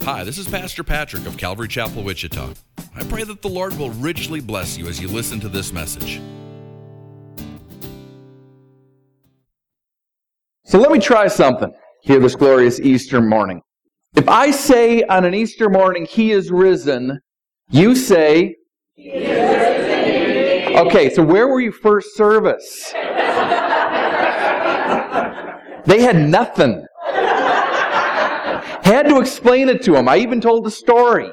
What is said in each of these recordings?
Hi, this is Pastor Patrick of Calvary Chapel, Wichita. I pray that the Lord will richly bless you as you listen to this message. So let me try something here this glorious Easter morning. If I say on an Easter morning, He is risen, you say, He is risen. Okay, so where were you first service? They had nothing. Had to explain it to them. I even told the story.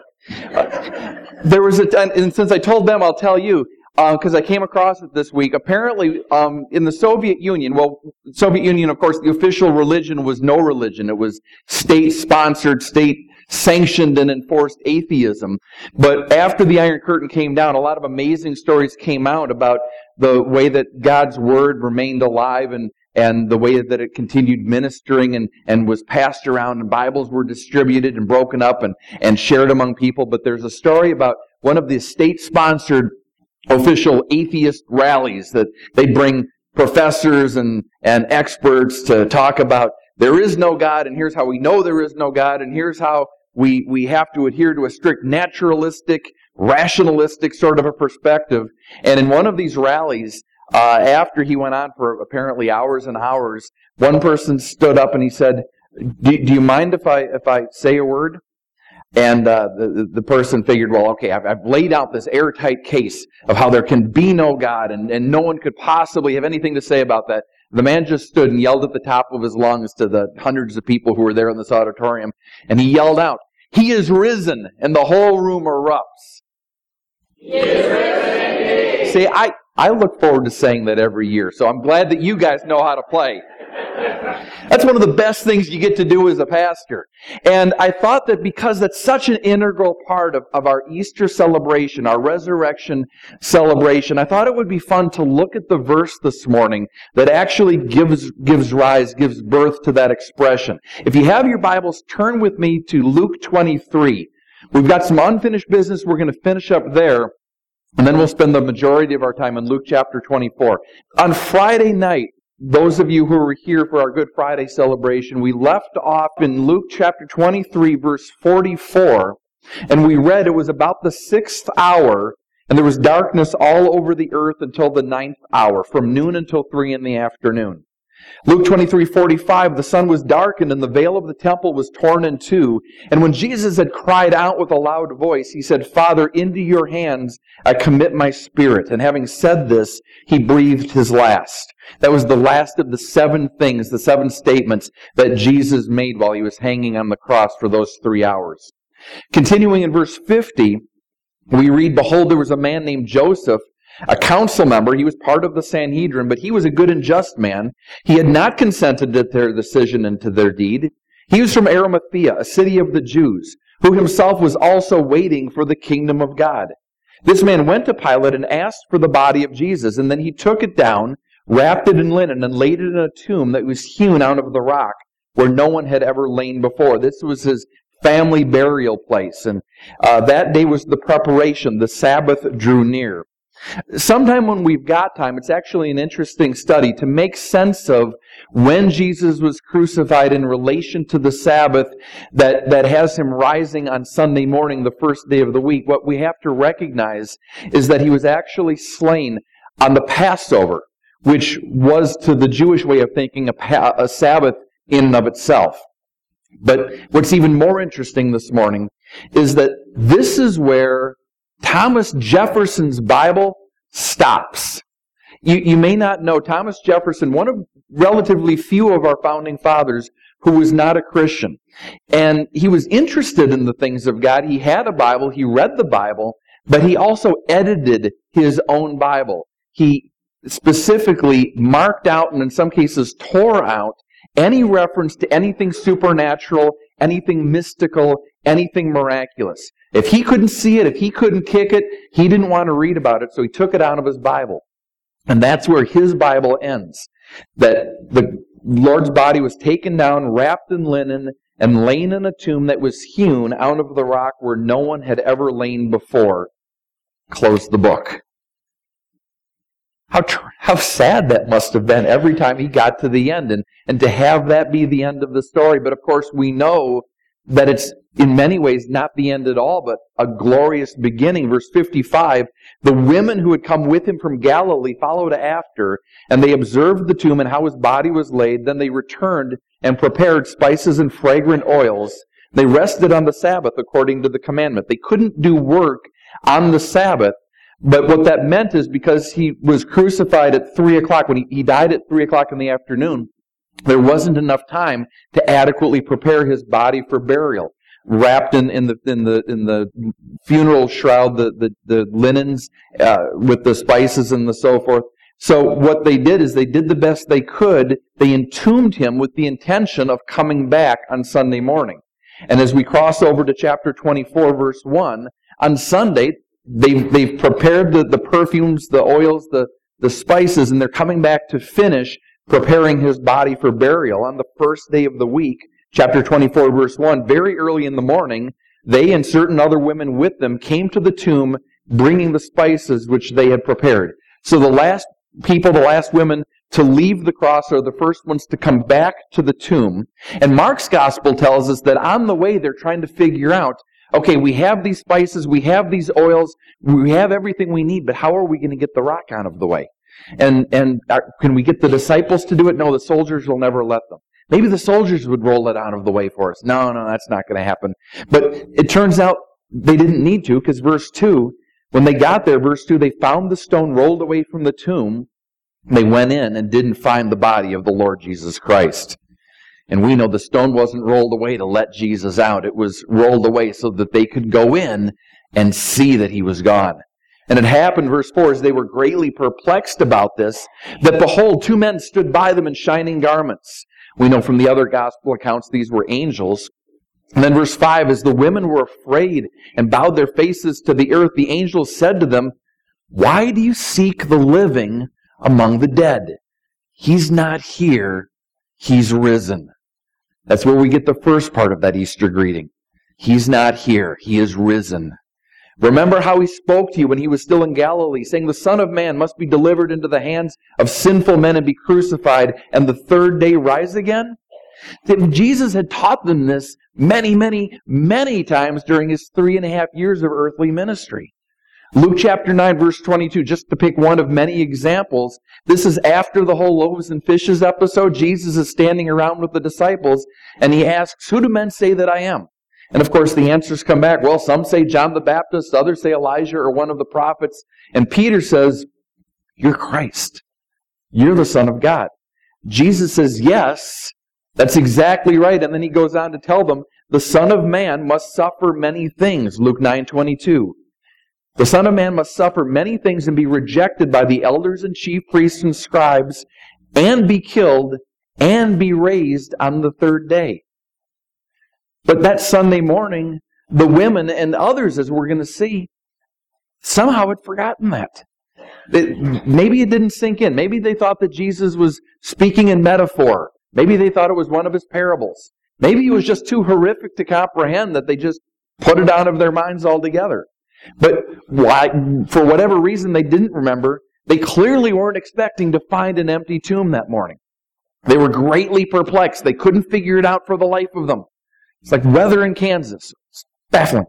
There was and since I told them, I'll tell you, because I came across it this week. Apparently, in the Soviet Union, Soviet Union, of course, the official religion was no religion. It was state-sponsored, state-sanctioned and enforced atheism. But after the Iron Curtain came down, a lot of amazing stories came out about the way that God's Word remained alive and the way that it continued ministering and was passed around, and Bibles were distributed and broken up and shared among people. But there's a story about one of the state-sponsored official atheist rallies that they bring professors and experts to talk about there is no God, and here's how we know there is no God, and here's how we have to adhere to a strict naturalistic, rationalistic sort of a perspective. And in one of these rallies, after he went on for apparently hours and hours, one person stood up and he said, do you mind if I say a word? And the person figured, well, okay, I've laid out this airtight case of how there can be no God and no one could possibly have anything to say about that. The man just stood and yelled at the top of his lungs to the hundreds of people who were there in this auditorium, and he yelled out, "He is risen," and the whole room erupts. He is risen. See, I look forward to saying that every year, so I'm glad that you guys know how to play. That's one of the best things you get to do as a pastor. And I thought that because that's such an integral part of our Easter celebration, our resurrection celebration, I thought it would be fun to look at the verse this morning that actually gives birth to that expression. If you have your Bibles, turn with me to Luke 23. We've got some unfinished business we're going to finish up there. And then we'll spend the majority of our time in Luke chapter 24. On Friday night, those of you who were here for our Good Friday celebration, we left off in Luke chapter 23, verse 44, and we read it was about the 6th hour, and there was darkness all over the earth until the 9th hour, from noon until 3 in the afternoon. Luke 23:45, the sun was darkened and the veil of the temple was torn in two. And when Jesus had cried out with a loud voice, he said, "Father, into your hands I commit my spirit." And having said this, he breathed his last. That was the last of the 7 things, the 7 statements that Jesus made while he was hanging on the cross for those 3 hours. Continuing in verse 50, we read, "Behold, there was a man named Joseph, a council member. He was part of the Sanhedrin, but he was a good and just man. He had not consented to their decision and to their deed. He was from Arimathea, a city of the Jews, who himself was also waiting for the kingdom of God. This man went to Pilate and asked for the body of Jesus, and then he took it down, wrapped it in linen, and laid it in a tomb that was hewn out of the rock, where no one had ever lain before." This was his family burial place, and that day was the preparation. The Sabbath drew near. Sometime when we've got time, it's actually an interesting study to make sense of when Jesus was crucified in relation to the Sabbath that has him rising on Sunday morning, the first day of the week. What we have to recognize is that he was actually slain on the Passover, which was to the Jewish way of thinking a Sabbath in and of itself. But what's even more interesting this morning is that this is where Thomas Jefferson's Bible stops. You may not know Thomas Jefferson, one of relatively few of our founding fathers who was not a Christian. And he was interested in the things of God. He had a Bible, he read the Bible, but he also edited his own Bible. He specifically marked out and in some cases tore out any reference to anything supernatural, anything mystical, anything miraculous. If he couldn't see it, if he couldn't kick it, he didn't want to read about it, so he took it out of his Bible. And that's where his Bible ends. That the Lord's body was taken down, wrapped in linen, and lain in a tomb that was hewn out of the rock where no one had ever lain before. Close the book. How sad that must have been every time he got to the end, and to have that be the end of the story. But of course we know that it's in many ways not the end at all, but a glorious beginning. Verse 55, the women who had come with him from Galilee followed after, and they observed the tomb and how his body was laid. Then they returned and prepared spices and fragrant oils. They rested on the Sabbath according to the commandment. They couldn't do work on the Sabbath, but what that meant is because he was crucified at 3 o'clock, when he died at 3 o'clock in the afternoon, there wasn't enough time to adequately prepare his body for burial. Wrapped in the funeral shroud, the linens with the spices and the so forth. So what they did is they did the best they could. They entombed him with the intention of coming back on Sunday morning. And as we cross over to chapter 24, verse 1, on Sunday, they've prepared the perfumes, the oils, the spices, and they're coming back to finish preparing his body for burial on the first day of the week. Chapter 24, verse 1, very early in the morning, they and certain other women with them came to the tomb, bringing the spices which they had prepared. So the last people, the last women to leave the cross are the first ones to come back to the tomb. And Mark's gospel tells us that on the way they're trying to figure out, okay, we have these spices, we have these oils, we have everything we need, but how are we going to get the rock out of the way? And can we get the disciples to do it? No, the soldiers will never let them. Maybe the soldiers would roll it out of the way for us. No, that's not going to happen. But it turns out they didn't need to, because verse 2, when they got there, verse 2, they found the stone rolled away from the tomb. They went in and didn't find the body of the Lord Jesus Christ. And we know the stone wasn't rolled away to let Jesus out. It was rolled away so that they could go in and see that he was gone. And it happened, verse 4, as they were greatly perplexed about this, that behold, 2 men stood by them in shining garments. We know from the other gospel accounts these were angels. And then verse 5, as the women were afraid and bowed their faces to the earth, the angels said to them, why do you seek the living among the dead? He's not here, he's risen. That's where we get the first part of that Easter greeting. He's not here, he is risen. Remember how he spoke to you when he was still in Galilee, saying the Son of Man must be delivered into the hands of sinful men and be crucified, and the third day rise again? Jesus had taught them this many, many, many times during his 3.5 years of earthly ministry. Luke chapter 9, verse 22, just to pick one of many examples, this is after the whole loaves and fishes episode. Jesus is standing around with the disciples, and he asks, who do men say that I am? And of course the answers come back, well, some say John the Baptist, others say Elijah or one of the prophets. And Peter says, you're Christ. You're the Son of God. Jesus says, yes, that's exactly right. And then he goes on to tell them, the Son of Man must suffer many things, Luke 9:22. The Son of Man must suffer many things and be rejected by the elders and chief priests and scribes, and be killed, and be raised on the third day. But that Sunday morning, the women and others, as we're going to see, somehow had forgotten that. Maybe it didn't sink in. Maybe they thought that Jesus was speaking in metaphor. Maybe they thought it was one of his parables. Maybe it was just too horrific to comprehend that they just put it out of their minds altogether. But for whatever reason they didn't remember, they clearly weren't expecting to find an empty tomb that morning. They were greatly perplexed. They couldn't figure it out for the life of them. It's like weather in Kansas. It's baffling.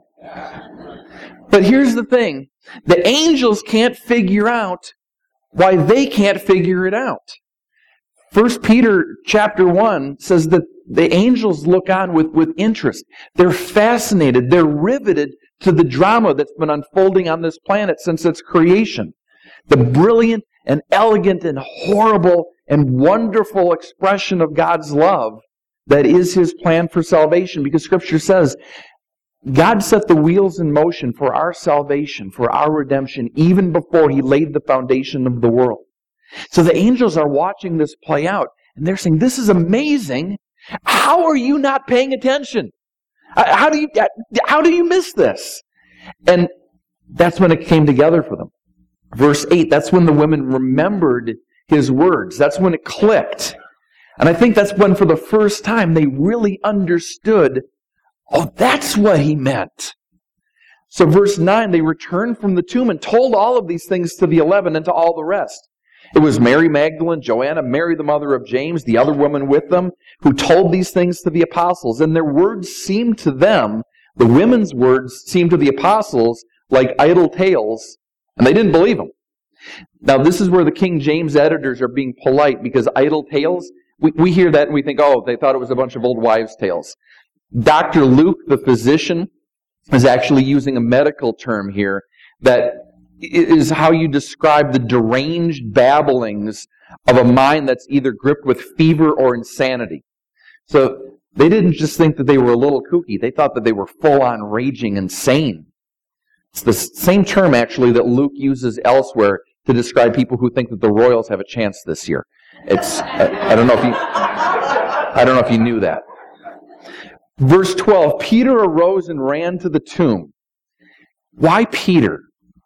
But here's the thing. The angels can't figure out why they can't figure it out. 1 Peter chapter 1 says that the angels look on with interest. They're fascinated. They're riveted to the drama that's been unfolding on this planet since its creation. The brilliant and elegant and horrible and wonderful expression of God's love that is his plan for salvation, because Scripture says God set the wheels in motion for our salvation, for our redemption, even before he laid the foundation of the world. So the angels are watching this play out, and they're saying, this is amazing. How are you not paying attention? How do you miss this? And that's when it came together for them. Verse 8, that's when the women remembered his words. That's when it clicked. And I think that's when for the first time they really understood, oh, that's what he meant. So verse 9, they returned from the tomb and told all of these things to the 11 and to all the rest. It was Mary Magdalene, Joanna, Mary the mother of James, the other woman with them, who told these things to the apostles. And their words seemed to them, the women's words seemed to the apostles like idle tales, and they didn't believe them. Now, this is where the King James editors are being polite, because idle tales, we hear that and we think, oh, they thought it was a bunch of old wives' tales. Dr. Luke, the physician, is actually using a medical term here that is how you describe the deranged babblings of a mind that's either gripped with fever or insanity. So they didn't just think that they were a little kooky. They thought that they were full-on raging insane. It's the same term, actually, that Luke uses elsewhere to describe people who think that the Royals have a chance this year. It's I don't know if you knew that. Verse 12, Peter arose and ran to the tomb. Why Peter?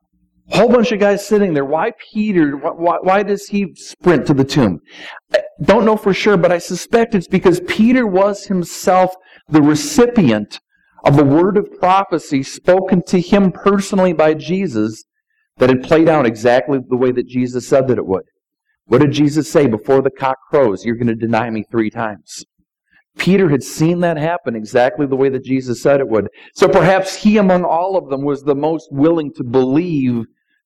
A whole bunch of guys sitting there. Why Peter? Why does he sprint to the tomb? I don't know for sure, but I suspect it's because Peter was himself the recipient of a word of prophecy spoken to him personally by Jesus that had played out exactly the way that Jesus said that it would. What did Jesus say? Before the cock crows, you're going to deny me 3 times. Peter had seen that happen exactly the way that Jesus said it would. So perhaps he, among all of them, was the most willing to believe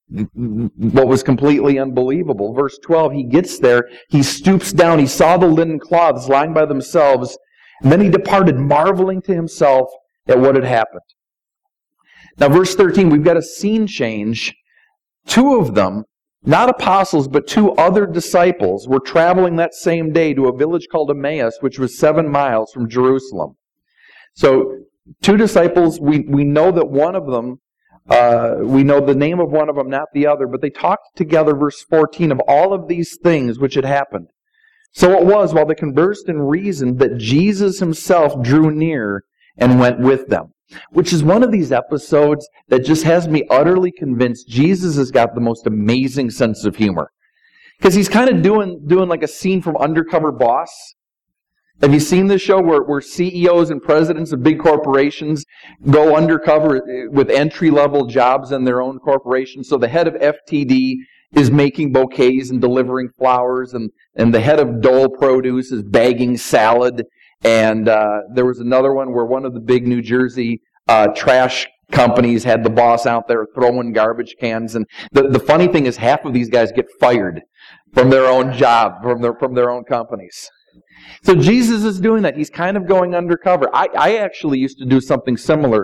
what was completely unbelievable. Verse 12, he gets there, he stoops down, he saw the linen cloths lying by themselves, and then he departed, marveling to himself at what had happened. Now, verse 13, we've got a scene change. 2 of them, not apostles, but 2 other disciples, were traveling that same day to a village called Emmaus, which was 7 miles from Jerusalem. So, 2 disciples, we know that one of them, we know the name of one of them, not the other, but they talked together, verse 14, of all of these things which had happened. So it was, while they conversed and reasoned, that Jesus himself drew near and went with them. Which is one of these episodes that just has me utterly convinced Jesus has got the most amazing sense of humor. Because he's kind of doing like a scene from Undercover Boss. Have you seen this show where CEOs and presidents of big corporations go undercover with entry-level jobs in their own corporation? So the head of FTD is making bouquets and delivering flowers, and the head of Dole Produce is bagging salad. And there was another one where one of the big New Jersey trash companies had the boss out there throwing garbage cans. And the funny thing is, half of these guys get fired from their own job, from their own companies. So Jesus is doing that. He's kind of going undercover. I actually used to do something similar.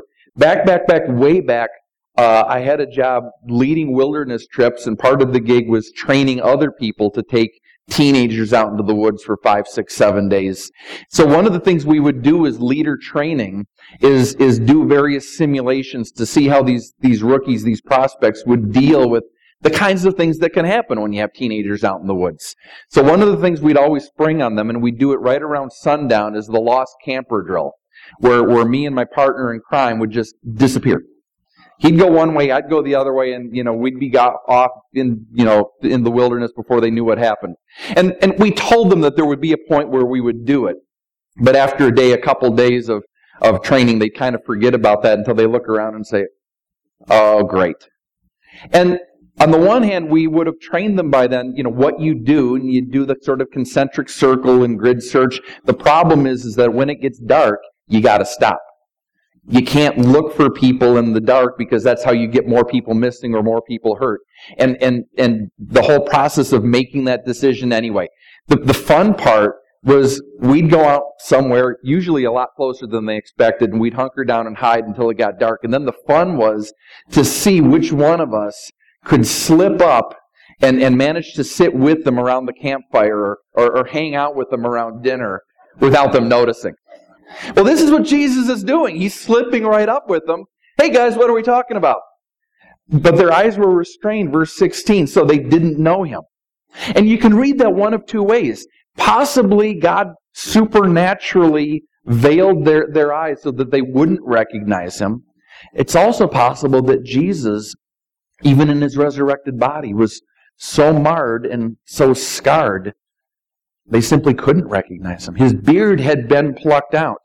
Way back, I had a job leading wilderness trips, and part of the gig was training other people to take teenagers out into the woods for 5, 6, 7 days. So one of the things we would do as leader training is do various simulations to see how these rookies, these prospects, would deal with the kinds of things that can happen when you have teenagers out in the woods. So one of the things we'd always spring on them, and we'd do it right around sundown, is the lost camper drill, where me and my partner in crime would just disappear. He'd go one way, I'd go the other way, and we'd be off in the wilderness before they knew what happened. And we told them that there would be a point where we would do it. But after a couple days of training, they kind of forget about that until they look around and say, "Oh, great." And on the one hand, we would have trained them by then, what you do, and you do the sort of concentric circle and grid search. The problem is that when it gets dark, you got to stop. You can't look for people in the dark, because that's how you get more people missing or more people hurt. And the whole process of making that decision anyway. The fun part was we'd go out somewhere, usually a lot closer than they expected, and we'd hunker down and hide until it got dark. And then the fun was to see which one of us could slip up and manage to sit with them around the campfire or hang out with them around dinner without them noticing. Well, this is what Jesus is doing. He's slipping right up with them. Hey guys, what are we talking about? But their eyes were restrained, verse 16, so they didn't know him. And you can read that one of 2 ways. Possibly God supernaturally veiled their eyes so that they wouldn't recognize him. It's also possible that Jesus, even in his resurrected body, was so marred and so scarred, they simply couldn't recognize him. His beard had been plucked out.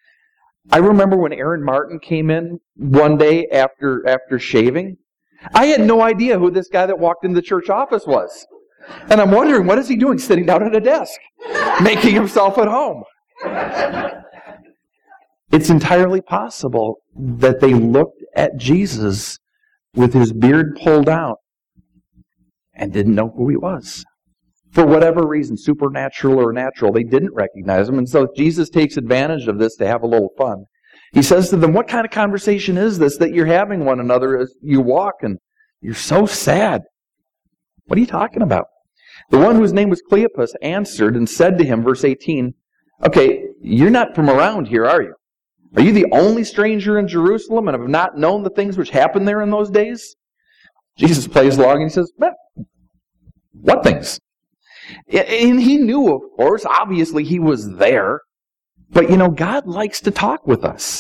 I remember when Aaron Martin came in one day after shaving. I had no idea who this guy that walked in the church office was. And I'm wondering, what is he doing sitting down at a desk, making himself at home? It's entirely possible that they looked at Jesus with his beard pulled out and didn't know who he was. For whatever reason, supernatural or natural, they didn't recognize him. And so Jesus takes advantage of this to have a little fun. He says to them, what kind of conversation is this that you're having one another as you walk and you're so sad? What are you talking about? The one whose name was Cleopas answered and said to him, verse 18, okay, you're not from around here, are you? Are you the only stranger in Jerusalem and have not known the things which happened there in those days? Jesus plays along and he says, what things? And he knew, of course, obviously he was there. But, God likes to talk with us.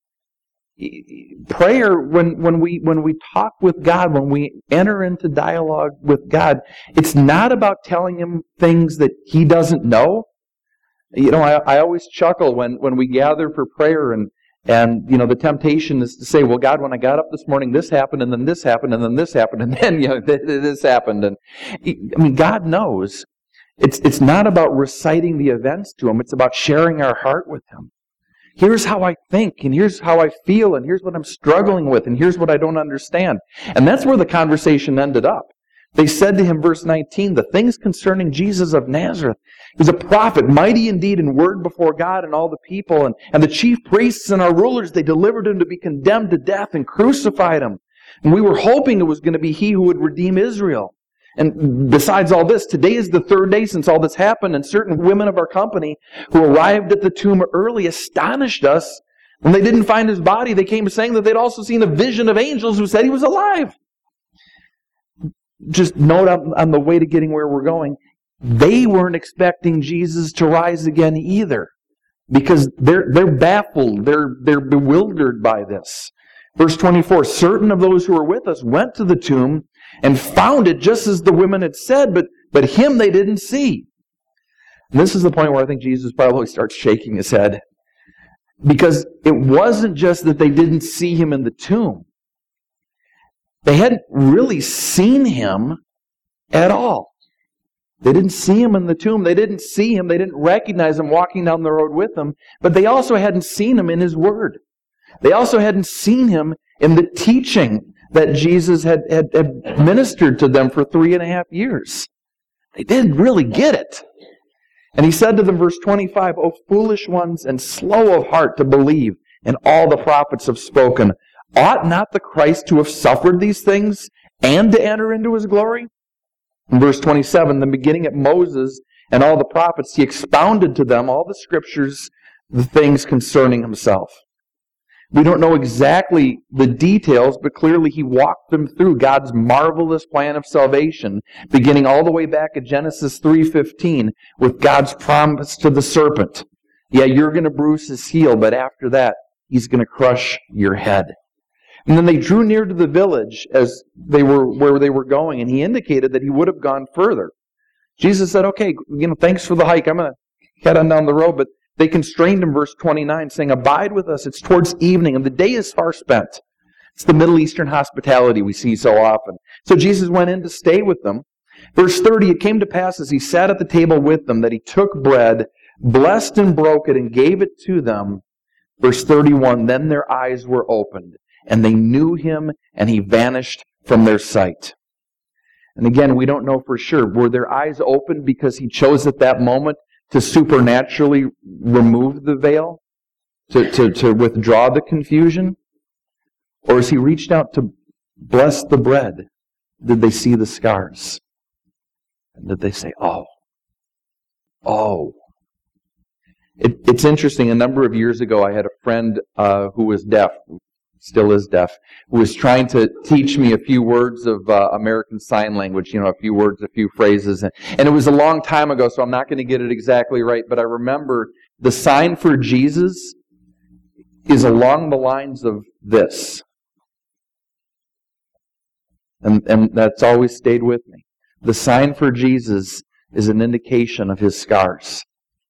Prayer, when we talk with God, when we enter into dialogue with God, it's not about telling him things that he doesn't know. I always chuckle when we gather for prayer and the temptation is to say, well, God, when I got up this morning, this happened, and then this happened, and then this happened, and then, this happened. And God knows. It's not about reciting the events to him. It's about sharing our heart with him. Here's how I think, and here's how I feel, and here's what I'm struggling with, and here's what I don't understand. And that's where the conversation ended up. They said to him, verse 19, the things concerning Jesus of Nazareth. He was a prophet, mighty indeed in word before God and all the people. And the chief priests and our rulers, they delivered him to be condemned to death and crucified him. And we were hoping it was going to be he who would redeem Israel. And besides all this, today is the third day since all this happened, and certain women of our company who arrived at the tomb early astonished us. When they didn't find his body, they came saying that they'd also seen a vision of angels who said he was alive. Just note on the way to getting where we're going, they weren't expecting Jesus to rise again either, because they're baffled, they're bewildered by this. Verse 24, certain of those who were with us went to the tomb and found it just as the women had said, but him they didn't see. And this is the point where I think Jesus probably starts shaking his head, because it wasn't just that they didn't see him in the tomb. They hadn't really seen him at all. They didn't see him in the tomb. They didn't see him. They didn't recognize him walking down the road with them. But they also hadn't seen him in his word. They also hadn't seen him in the teaching that Jesus had ministered to them for 3.5 years. They didn't really get it. And he said to them, verse 25, O foolish ones and slow of heart to believe in all the prophets have spoken. Ought not the Christ to have suffered these things and to enter into his glory? In verse 27, then beginning at Moses and all the prophets, he expounded to them all the scriptures, the things concerning himself. We don't know exactly the details, but clearly he walked them through God's marvelous plan of salvation, beginning all the way back at Genesis 3:15 with God's promise to the serpent. Yeah, you're going to bruise his heel, but after that, he's going to crush your head. And then they drew near to the village as they were where they were going, and he indicated that he would have gone further. Jesus said, okay, thanks for the hike. I'm going to head on down the road, but they constrained him, verse 29, saying, abide with us. It's towards evening, and the day is far spent. It's the Middle Eastern hospitality we see so often. So Jesus went in to stay with them. Verse 30, it came to pass as he sat at the table with them that he took bread, blessed and broke it, and gave it to them. Verse 31, then their eyes were opened, and they knew him, and he vanished from their sight. And again, we don't know for sure. Were their eyes opened because he chose at that moment to supernaturally remove the veil, to withdraw the confusion? Or as he reached out to bless the bread, did they see the scars? And did they say, oh. It's interesting, a number of years ago I had a friend who was deaf, still is deaf, who was trying to teach me a few words of American Sign Language, a few words, a few phrases. And it was a long time ago, so I'm not going to get it exactly right, but I remember the sign for Jesus is along the lines of this. And that's always stayed with me. The sign for Jesus is an indication of his scars.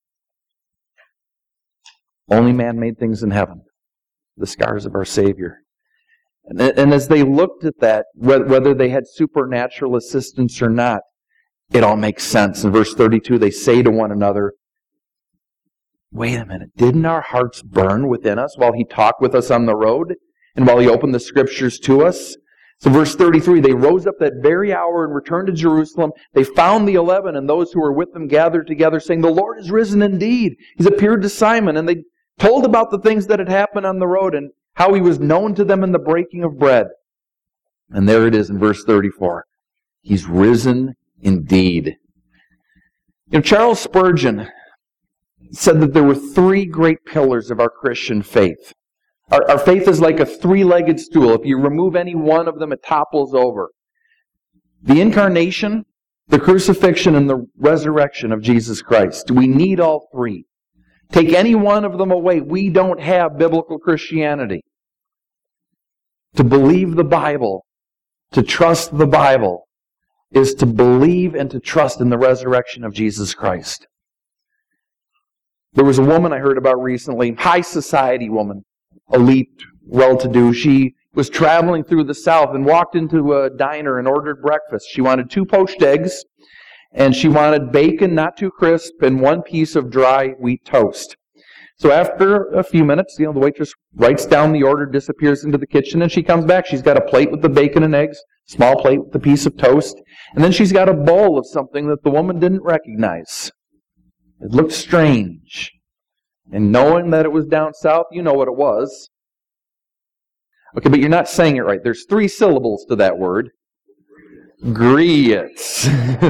Only man-made things in heaven. The scars of our Savior. And as they looked at that, whether they had supernatural assistance or not, it all makes sense. In verse 32, they say to one another, wait a minute, didn't our hearts burn within us while he talked with us on the road and while he opened the Scriptures to us? So verse 33, they rose up that very hour and returned to Jerusalem. They found the 11 and those who were with them gathered together, saying, the Lord is risen indeed. He's appeared to Simon. And they told about the things that had happened on the road and how he was known to them in the breaking of bread. And there it is in verse 34. He's risen indeed. Charles Spurgeon said that there were three great pillars of our Christian faith. Our faith is like a three-legged stool. If you remove any one of them, it topples over. The incarnation, the crucifixion, and the resurrection of Jesus Christ. We need all three. Take any one of them away, we don't have biblical Christianity. To believe the Bible, to trust the Bible, is to believe and to trust in the resurrection of Jesus Christ. There was a woman I heard about recently, high society woman, elite, well-to-do. She was traveling through the South and walked into a diner and ordered breakfast. She wanted 2 poached eggs, and she wanted bacon, not too crisp, and 1 piece of dry wheat toast. So after a few minutes, the waitress writes down the order, disappears into the kitchen, and she comes back. She's got a plate with the bacon and eggs, small plate with the piece of toast, and then she's got a bowl of something that the woman didn't recognize. It looked strange. And knowing that it was down south, you know what it was. Okay, but you're not saying it right. There's 3 syllables to that word. Grits.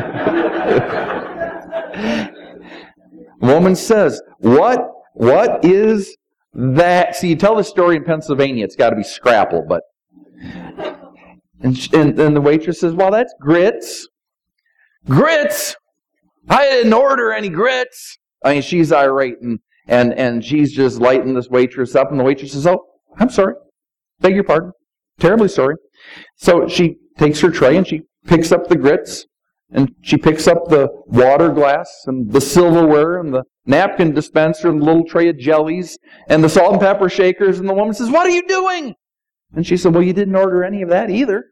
Woman says, what is that? See, you tell the story in Pennsylvania, it's got to be scrapple, but... And the waitress says, well, that's grits. Grits? I didn't order any grits. I mean, she's irate, and she's just lighting this waitress up, and the waitress says, oh, I'm sorry. Beg your pardon. Terribly sorry. So she takes her tray, and she picks up the grits, and she picks up the water glass, and the silverware, and the napkin dispenser, and the little tray of jellies, and the salt and pepper shakers, and the woman says, what are you doing? And she said, well, you didn't order any of that either.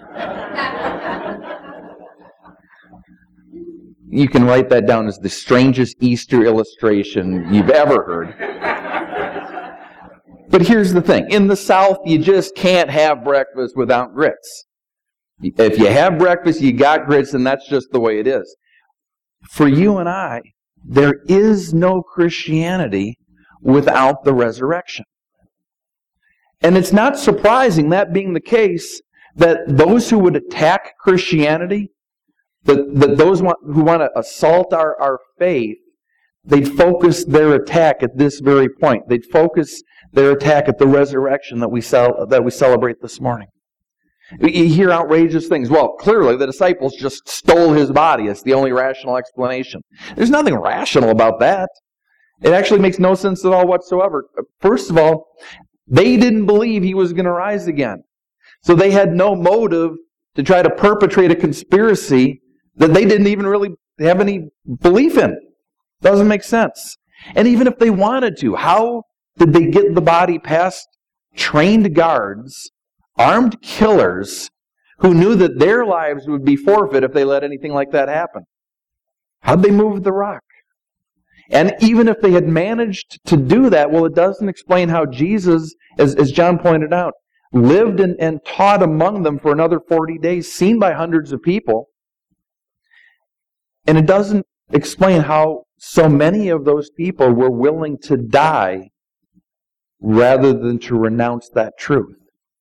You can write that down as the strangest Easter illustration you've ever heard. But here's the thing. In the South, you just can't have breakfast without grits. If you have breakfast, you got grits, and that's just the way it is. For you and I, there is no Christianity without the resurrection. And it's not surprising, that being the case, that those who would attack Christianity, that those who want to assault our faith, they'd focus their attack at this very point. They'd focus their attack at the resurrection that we celebrate this morning. You hear outrageous things. Well, clearly the disciples just stole his body. It's the only rational explanation. There's nothing rational about that. It actually makes no sense at all whatsoever. First of all, they didn't believe he was going to rise again. So they had no motive to try to perpetrate a conspiracy that they didn't even really have any belief in. Doesn't make sense. And even if they wanted to, how did they get the body past trained guards, armed killers, who knew that their lives would be forfeit if they let anything like that happen? How'd they move the rock? And even if they had managed to do that, well, it doesn't explain how Jesus, as John pointed out, lived and taught among them for another 40 days, seen by hundreds of people. And it doesn't explain how so many of those people were willing to die rather than to renounce that truth.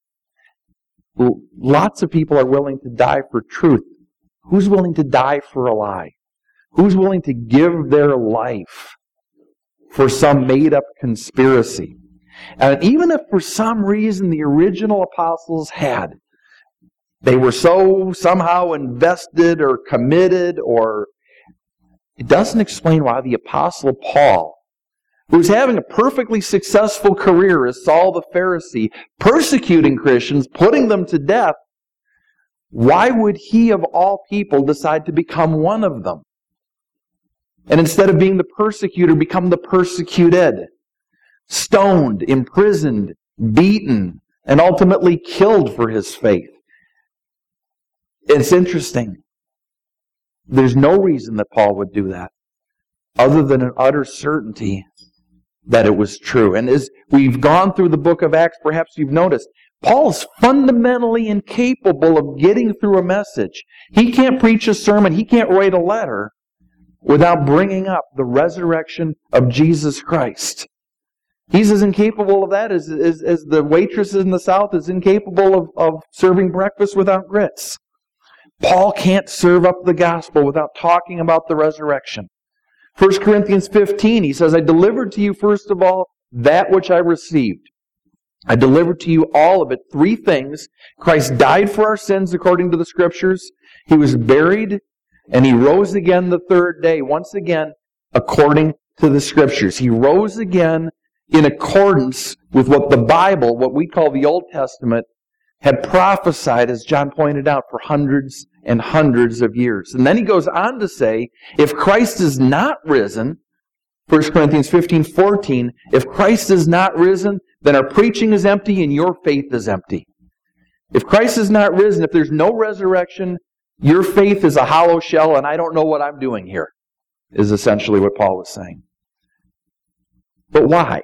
Lots of people are willing to die for truth. Who's willing to die for a lie? Who's willing to give their life for some made-up conspiracy? And even if for some reason the original apostles they were so somehow invested or committed, or it doesn't explain why the apostle Paul, who was having a perfectly successful career as Saul the Pharisee, persecuting Christians, putting them to death, why would he of all people decide to become one of them? And instead of being the persecutor, become the persecuted, stoned, imprisoned, beaten, and ultimately killed for his faith. It's interesting. There's no reason that Paul would do that other than an utter certainty that it was true. And as we've gone through the book of Acts, perhaps you've noticed, Paul's fundamentally incapable of getting through a message. He can't preach a sermon, he can't write a letter without bringing up the resurrection of Jesus Christ. He's as incapable of that as the waitress in the South is incapable of serving breakfast without grits. Paul can't serve up the gospel without talking about the resurrection. 1 Corinthians 15, he says, I delivered to you first of all that which I received. I delivered to you all of it, 3 things. Christ died for our sins according to the Scriptures. He was buried, and He rose again the 3rd day, once again, according to the Scriptures. He rose again in accordance with what the Bible, what we call the Old Testament, had prophesied, as John pointed out, for hundreds and hundreds of years. And then he goes on to say, if Christ is not risen, 1 Corinthians 15:14, if Christ is not risen, then our preaching is empty and your faith is empty. If Christ is not risen, if there's no resurrection, your faith is a hollow shell and I don't know what I'm doing here, is essentially what Paul was saying. But why?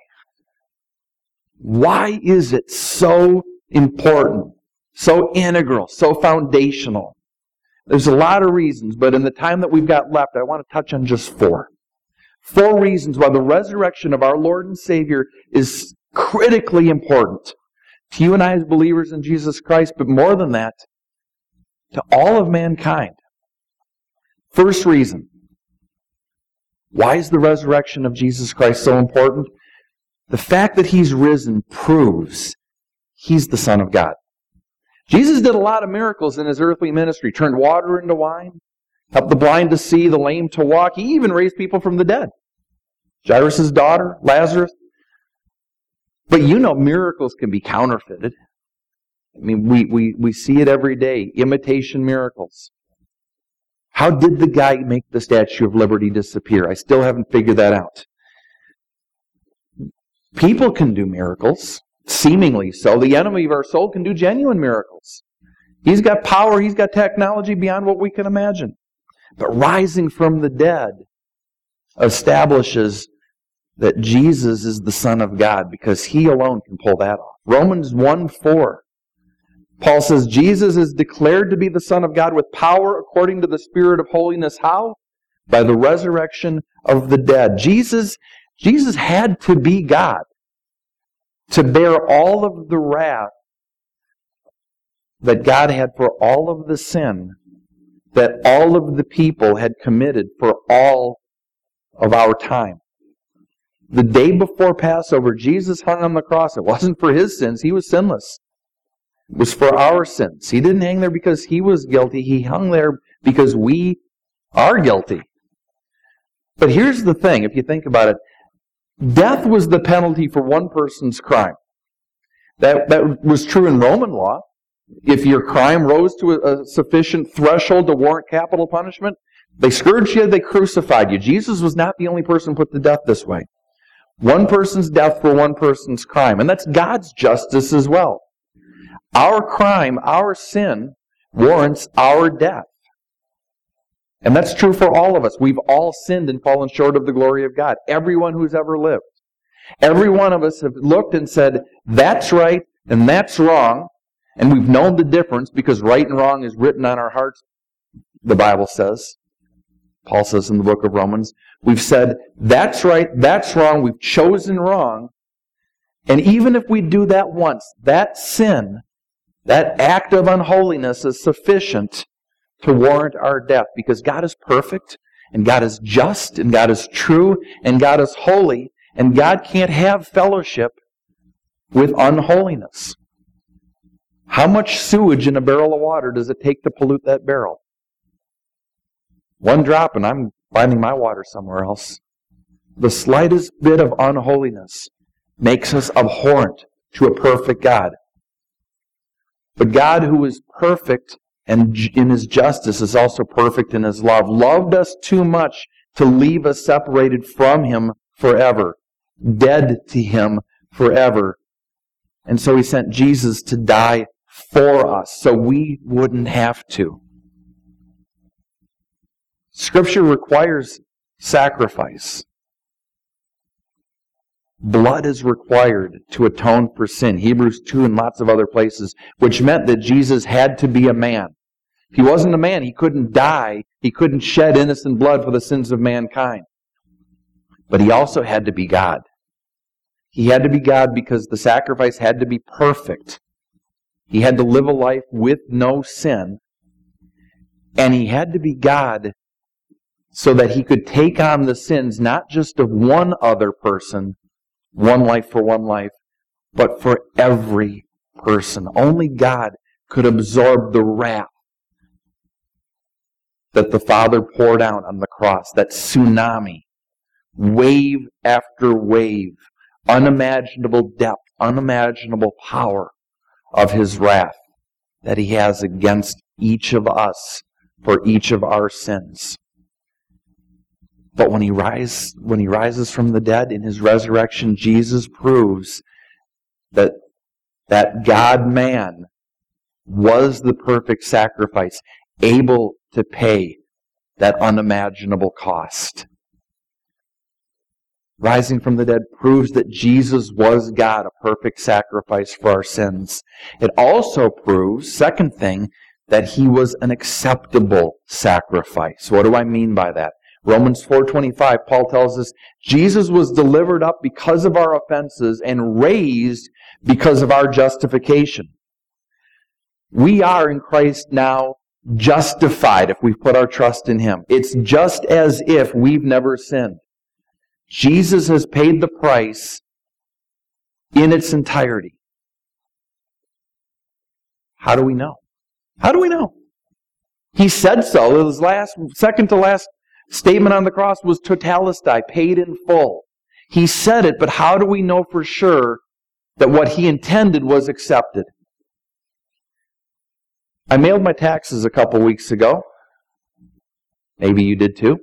Why is it so important, so integral, so foundational? There's a lot of reasons, but in the time that we've got left, I want to touch on just 4. 4 reasons why the resurrection of our Lord and Savior is critically important to you and I as believers in Jesus Christ, but more than that, to all of mankind. First reason, why is the resurrection of Jesus Christ so important? The fact that He's risen proves He's the Son of God. Jesus did a lot of miracles in His earthly ministry. Turned water into wine, helped the blind to see, the lame to walk. He even raised people from the dead. Jairus' daughter, Lazarus. But you know miracles can be counterfeited. I mean, we see it every day. Imitation miracles. How did the guy make the Statue of Liberty disappear? I still haven't figured that out. People can do miracles, seemingly so. The enemy of our soul can do genuine miracles. He's got power, he's got technology beyond what we can imagine. But rising from the dead establishes that Jesus is the Son of God because He alone can pull that off. Romans 1:4. Paul says, Jesus is declared to be the Son of God with power according to the Spirit of holiness. How? By the resurrection of the dead. Jesus had to be God to bear all of the wrath that God had for all of the sin that all of the people had committed for all of our time. The day before Passover, Jesus hung on the cross. It wasn't for His sins. He was sinless. It was for our sins. He didn't hang there because He was guilty. He hung there because we are guilty. But here's the thing, if you think about it. Death was the penalty for one person's crime. That was true in Roman law. If your crime rose to a sufficient threshold to warrant capital punishment, they scourged you, they crucified you. Jesus was not the only person put to death this way. One person's death for one person's crime. And that's God's justice as well. Our crime, our sin, warrants our death. And that's true for all of us. We've all sinned and fallen short of the glory of God. Everyone who's ever lived. Every one of us have looked and said, that's right and that's wrong. And we've known the difference because right and wrong is written on our hearts, the Bible says. Paul says in the book of Romans. We've said, that's right, that's wrong, we've chosen wrong. And even if we do that once, that sin, that act of unholiness is sufficient to warrant our death because God is perfect, and God is just, and God is true, and God is holy, and God can't have fellowship with unholiness. How much sewage in a barrel of water does it take to pollute that barrel? 1 drop and I'm finding my water somewhere else. The slightest bit of unholiness makes us abhorrent to a perfect God. But God, who is perfect and in His justice, is also perfect in His love, loved us too much to leave us separated from Him forever, dead to Him forever. And so He sent Jesus to die for us so we wouldn't have to. Scripture requires sacrifice. Blood is required to atone for sin. Hebrews 2 and lots of other places, which meant that Jesus had to be a man. If he wasn't a man, he couldn't die. He couldn't shed innocent blood for the sins of mankind. But he also had to be God. He had to be God because the sacrifice had to be perfect. He had to live a life with no sin. And he had to be God so that he could take on the sins not just of one other person, one life for one life, but for every person. Only God could absorb the wrath that the Father poured out on the cross, that tsunami, wave after wave, unimaginable depth, unimaginable power of his wrath that he has against each of us for each of our sins. But when he rises from the dead in his resurrection, Jesus proves that God-man was the perfect sacrifice, able to pay that unimaginable cost. Rising from the dead proves that Jesus was God, a perfect sacrifice for our sins. It also proves, second thing, that he was an acceptable sacrifice. What do I mean by that? Romans 4:25, Paul tells us, Jesus was delivered up because of our offenses and raised because of our justification. We are in Christ now justified if we've put our trust in him. It's just as if we've never sinned. Jesus has paid the price in its entirety. How do we know? How do we know? He said so. His second to last statement on the cross was totalestai, paid in full. He said it, but how do we know for sure that what he intended was accepted? I mailed my taxes a couple weeks ago. Maybe you did too.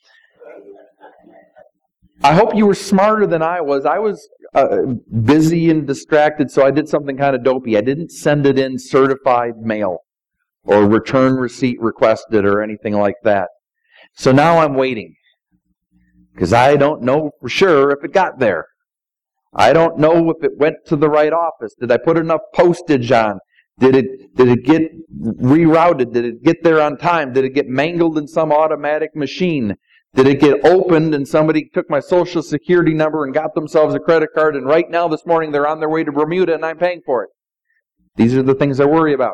I hope you were smarter than I was. I was busy and distracted, so I did something kind of dopey. I didn't send it in certified mail or return receipt requested or anything like that. So now I'm waiting because I don't know for sure if it got there. I don't know if it went to the right office. Did I put enough postage on? Did it get rerouted? Did it get there on time? Did it get mangled in some automatic machine? Did it get opened and somebody took my social security number and got themselves a credit card and right now this morning they're on their way to Bermuda and I'm paying for it? These are the things I worry about.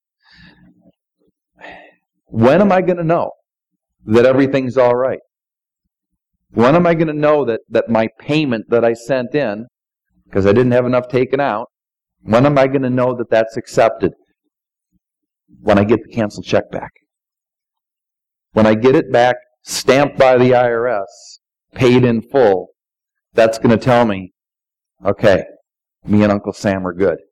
When am I going to know that everything's all right? When am I going to know that my payment that I sent in, because I didn't have enough taken out, when am I going to know that that's accepted? When I get the canceled check back. When I get it back, stamped by the IRS, paid in full, that's going to tell me, okay, me and Uncle Sam are good.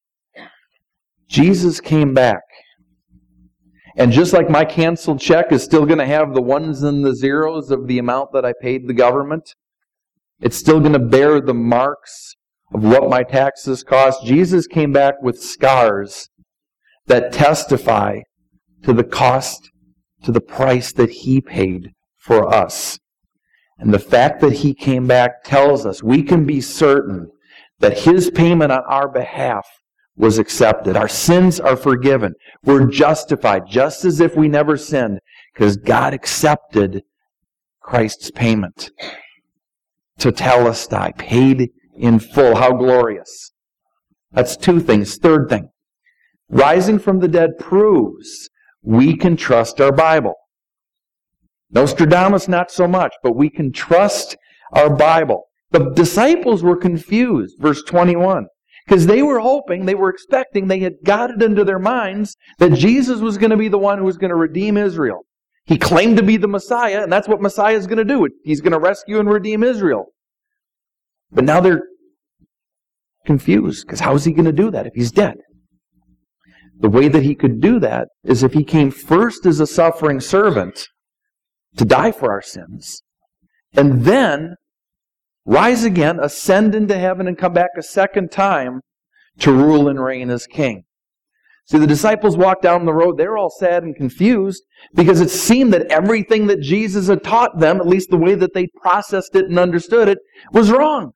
Jesus came back. And just like my canceled check is still going to have the ones and the zeros of the amount that I paid the government, it's still going to bear the marks of what my taxes cost. Jesus came back with scars that testify to the cost, to the price that he paid for us. And the fact that he came back tells us we can be certain that his payment on our behalf was accepted. Our sins are forgiven. We're justified just as if we never sinned because God accepted Christ's payment. Totalestai, paid in full. How glorious. That's two things. Third thing, rising from the dead proves we can trust our Bible. Nostradamus, not so much, but we can trust our Bible. The disciples were confused, verse 21, because they were hoping, they were expecting, they had got it into their minds that Jesus was going to be the one who was going to redeem Israel. He claimed to be the Messiah, and that's what Messiah is going to do. He's going to rescue and redeem Israel. But now they're confused, because how is he going to do that if he's dead? The way that he could do that is if he came first as a suffering servant to die for our sins, and then rise again, ascend into heaven, and come back a second time to rule and reign as king. See, the disciples walked down the road. They were all sad and confused because it seemed that everything that Jesus had taught them, at least the way that they processed it and understood it, was wrong.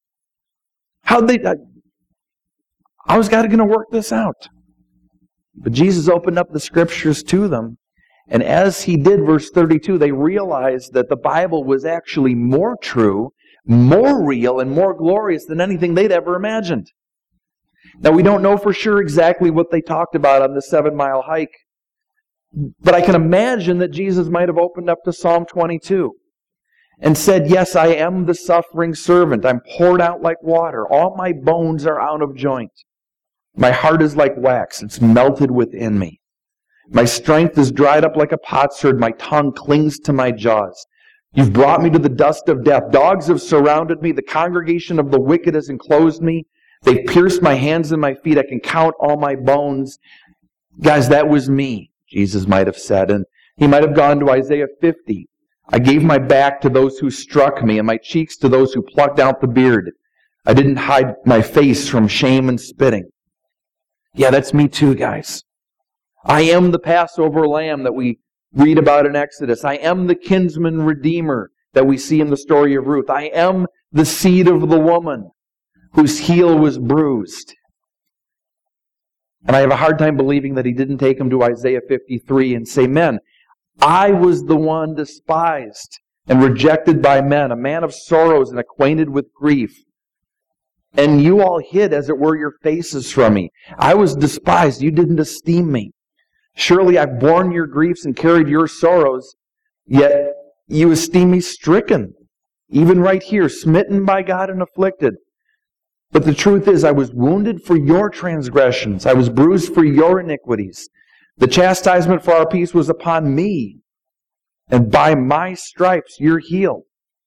How'd they... I was going to work this out. But Jesus opened up the Scriptures to them. And as He did, verse 32, they realized that the Bible was actually more true, more real, and more glorious than anything they'd ever imagined. Now, we don't know for sure exactly what they talked about on the 7-mile hike. But I can imagine that Jesus might have opened up to Psalm 22 and said, yes, I am the suffering servant. I'm poured out like water. All my bones are out of joint. My heart is like wax. It's melted within me. My strength is dried up like a potsherd. My tongue clings to my jaws. You've brought me to the dust of death. Dogs have surrounded me. The congregation of the wicked has enclosed me. They've pierced my hands and my feet. I can count all my bones. Guys, that was me, Jesus might have said. And He might have gone to Isaiah 50. I gave my back to those who struck me and my cheeks to those who plucked out the beard. I didn't hide my face from shame and spitting. Yeah, that's me too, guys. I am the Passover lamb that we read about in Exodus. I am the kinsman redeemer that we see in the story of Ruth. I am the seed of the woman whose heel was bruised. And I have a hard time believing that He didn't take him to Isaiah 53 and say, men, I was the one despised and rejected by men, a man of sorrows and acquainted with grief. And you all hid, as it were, your faces from me. I was despised. You didn't esteem me. Surely I've borne your griefs and carried your sorrows, yet you esteem me stricken, even right here, smitten by God and afflicted. But the truth is, I was wounded for your transgressions. I was bruised for your iniquities. The chastisement for our peace was upon me, and by my stripes you're healed.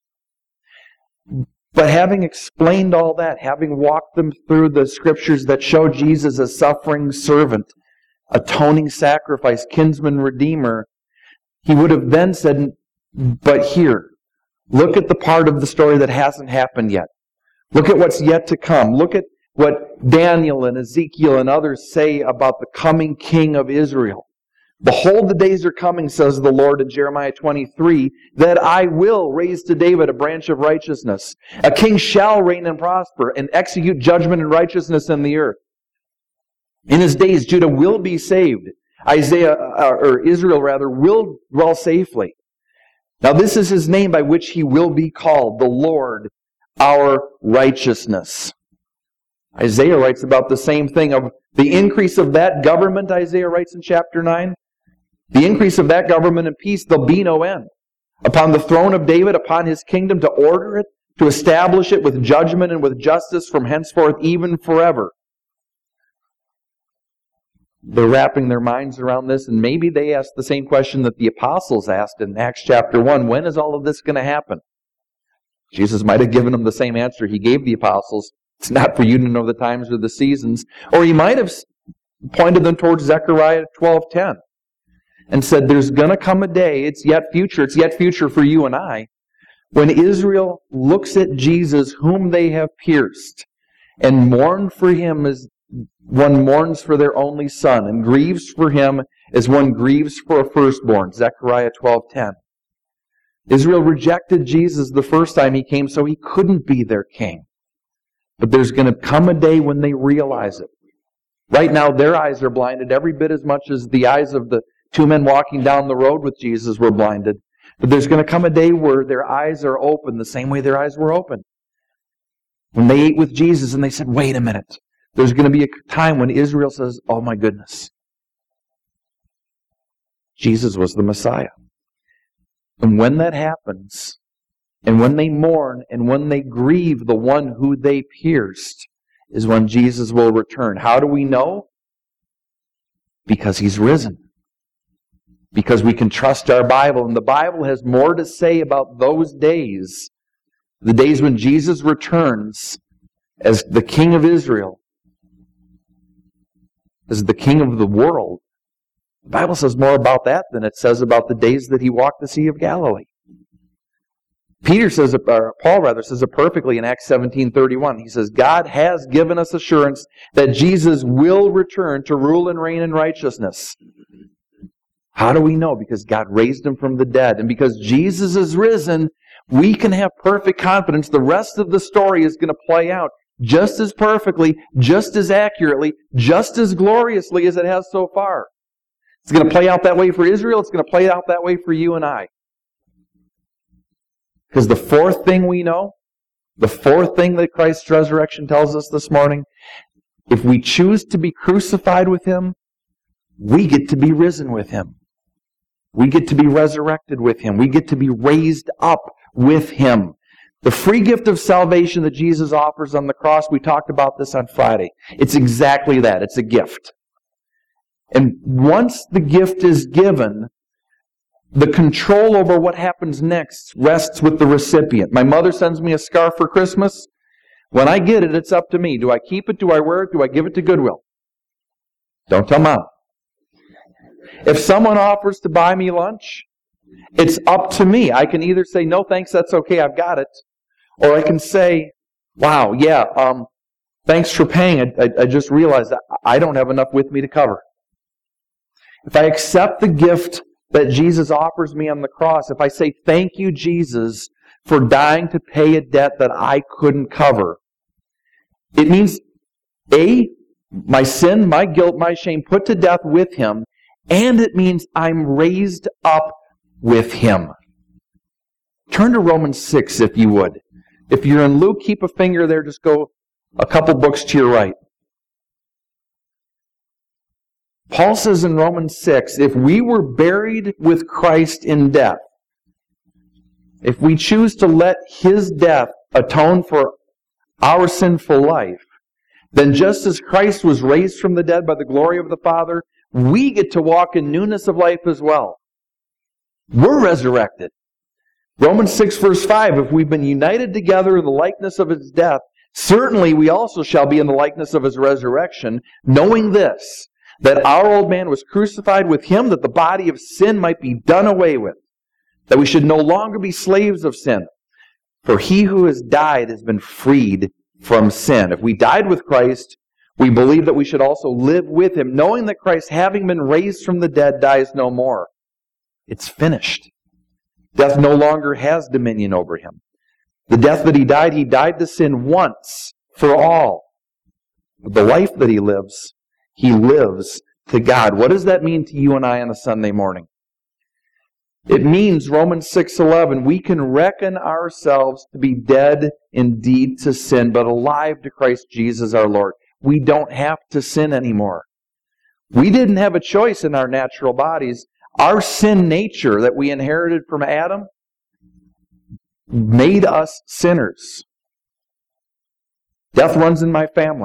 But having explained all that, having walked them through the Scriptures that show Jesus as suffering servant, atoning sacrifice, kinsman redeemer, He would have then said, but here, look at the part of the story that hasn't happened yet. Look at what's yet to come. Look at what Daniel and Ezekiel and others say about the coming King of Israel. Behold, the days are coming, says the Lord in Jeremiah 23, that I will raise to David a branch of righteousness. A king shall reign and prosper and execute judgment and righteousness in the earth. In his days, Judah will be saved. Israel will dwell safely. Now this is His name by which He will be called, the Lord, our righteousness. Isaiah writes about the same thing of the increase of that government, Isaiah writes in chapter 9. The increase of that government and peace, there'll be no end. Upon the throne of David, upon His kingdom, to order it, to establish it with judgment and with justice from henceforth even forever. They're wrapping their minds around this, and maybe they asked the same question that the apostles asked in Acts chapter 1. When is all of this going to happen? Jesus might have given them the same answer He gave the apostles. It's not for you to know the times or the seasons. Or He might have pointed them towards Zechariah 12:10 and said, there's going to come a day, it's yet future for you and I, when Israel looks at Jesus whom they have pierced and mourn for Him as one mourns for their only son and grieves for Him as one grieves for a firstborn, Zechariah 12:10. Israel rejected Jesus the first time He came, so He couldn't be their king. But there's going to come a day when they realize it. Right now, their eyes are blinded every bit as much as the eyes of the two men walking down the road with Jesus were blinded. But there's going to come a day where their eyes are open the same way their eyes were open. When they ate with Jesus and they said, wait a minute. There's going to be a time when Israel says, oh my goodness, Jesus was the Messiah. And when that happens, and when they mourn, and when they grieve the one who they pierced, is when Jesus will return. How do we know? Because He's risen. Because we can trust our Bible. And the Bible has more to say about those days, the days when Jesus returns as the King of Israel, as the King of the world. The Bible says more about that than it says about the days that He walked the Sea of Galilee. Paul says it perfectly in Acts 17:31. He says, God has given us assurance that Jesus will return to rule and reign in righteousness. How do we know? Because God raised him from the dead. And because Jesus is risen, we can have perfect confidence the rest of the story is going to play out just as perfectly, just as accurately, just as gloriously as it has so far. It's going to play out that way for Israel. It's going to play out that way for you and I. Because the fourth thing we know, the fourth thing that Christ's resurrection tells us this morning, if we choose to be crucified with him, we get to be risen with him. We get to be resurrected with him. We get to be raised up with him. The free gift of salvation that Jesus offers on the cross, we talked about this on Friday. It's exactly that. It's a gift. And once the gift is given, the control over what happens next rests with the recipient. My mother sends me a scarf for Christmas. When I get it, it's up to me. Do I keep it? Do I wear it? Do I give it to Goodwill? Don't tell Mom. If someone offers to buy me lunch, it's up to me. I can either say, no thanks, that's okay, I've got it. Or I can say, wow, yeah, thanks for paying. I just realized I don't have enough with me to cover. If I accept the gift that Jesus offers me on the cross, if I say, thank you, Jesus, for dying to pay a debt that I couldn't cover, it means, A, my sin, my guilt, my shame put to death with him, and it means I'm raised up with him. Turn to Romans 6 if you would. If you're in Luke, keep a finger there, just go a couple books to your right. Paul says in Romans 6, if we were buried with Christ in death, if we choose to let his death atone for our sinful life, then just as Christ was raised from the dead by the glory of the Father, we get to walk in newness of life as well. We're resurrected. Romans 6 verse 5, if we've been united together in the likeness of his death, certainly we also shall be in the likeness of his resurrection, knowing this, that our old man was crucified with him, that the body of sin might be done away with, that we should no longer be slaves of sin. For he who has died has been freed from sin. If we died with Christ, we believe that we should also live with him, knowing that Christ, having been raised from the dead, dies no more. It's finished. Death no longer has dominion over him. The death that he died to sin once for all. But the life that he lives to God. What does that mean to you and I on a Sunday morning? It means, Romans 6:11, we can reckon ourselves to be dead indeed to sin, but alive to Christ Jesus our Lord. We don't have to sin anymore. We didn't have a choice in our natural bodies. Our sin nature that we inherited from Adam made us sinners. Death runs in my family.